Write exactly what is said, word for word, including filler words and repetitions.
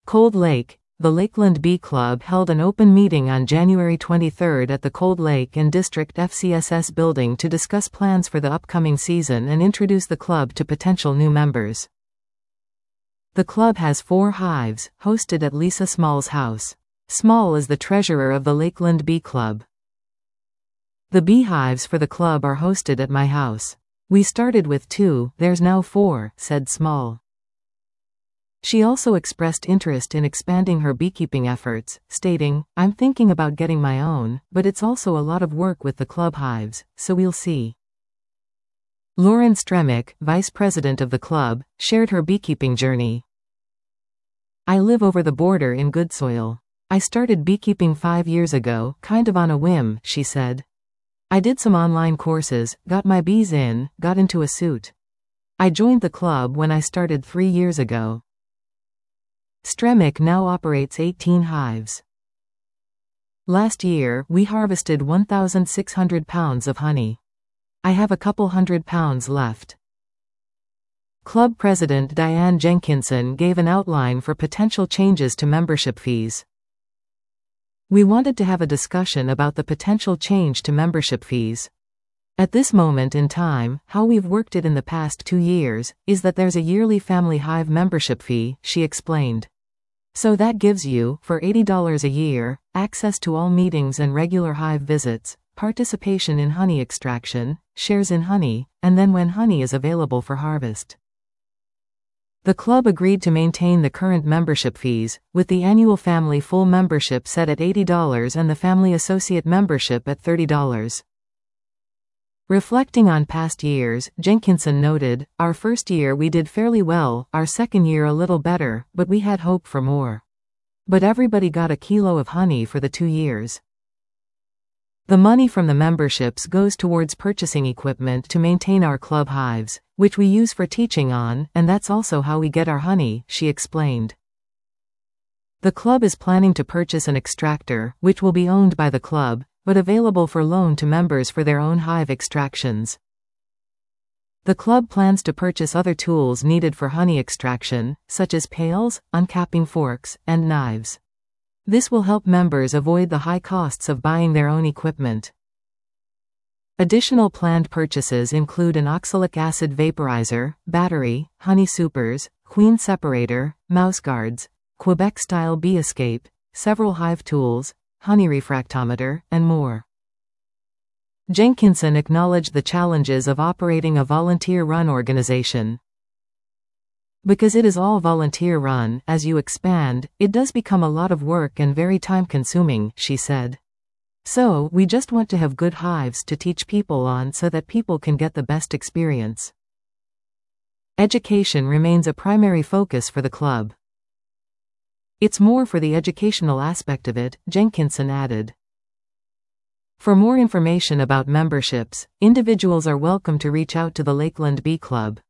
Cold Lake. The Lakeland Bee Club held an open meeting on January twenty-third at the Cold Lake and District F C S S building to discuss plans for the upcoming season and introduce the club to potential new members. The club has four hives, hosted at Lisa Small's house. Small is the treasurer of the Lakeland Bee Club. The beehives for the club are hosted at my house. We started with two, there's now four, said Small. She also expressed interest in expanding her beekeeping efforts, stating, "I'm thinking about getting my own, but it's also a lot of work with the club hives, so we'll see." Lauren Stremick, vice president of the club, shared her beekeeping journey. "I live over the border in Goodsoil. I started beekeeping five years ago, kind of on a whim," she said. "I did some online courses, got my bees in, got into a suit. I joined the club when I started three years ago." Stremick now operates eighteen hives. "Last year, we harvested one thousand six hundred pounds of honey. I have a couple hundred pounds left." Club president Diane Jenkinson gave an outline for potential changes to membership fees. "We wanted to have a discussion about the potential change to membership fees. At this moment in time, how we've worked it in the past two years, is that there's a yearly family hive membership fee," she explained. "So that gives you, for eighty dollars a year, access to all meetings and regular hive visits, participation in honey extraction, shares in honey, and then when honey is available for harvest." The club agreed to maintain the current membership fees, with the annual family full membership set at eighty dollars and the family associate membership at thirty dollars. Reflecting on past years, Jenkinson noted, "Our first year we did fairly well, our second year a little better, but we had hope for more. But everybody got a kilo of honey for the two years." The money from the memberships goes towards purchasing equipment to maintain our club hives, which we use for teaching on, and that's also how we get our honey, she explained. The club is planning to purchase an extractor, which will be owned by the club, but available for loan to members for their own hive extractions. The club plans to purchase other tools needed for honey extraction, such as pails, uncapping forks, and knives. This will help members avoid the high costs of buying their own equipment. Additional planned purchases include an oxalic acid vaporizer, battery, honey supers, queen separator, mouse guards, Quebec-style bee escape, several hive tools, honey refractometer, and more. Jenkinson acknowledged the challenges of operating a volunteer-run organization. "Because it is all volunteer-run, as you expand, it does become a lot of work and very time-consuming," she said. "So, we just want to have good hives to teach people on so that people can get the best experience." Education remains a primary focus for the club. "It's more for the educational aspect of it," Jenkinson added. For more information about memberships, individuals are welcome to reach out to the Lakeland Bee Club.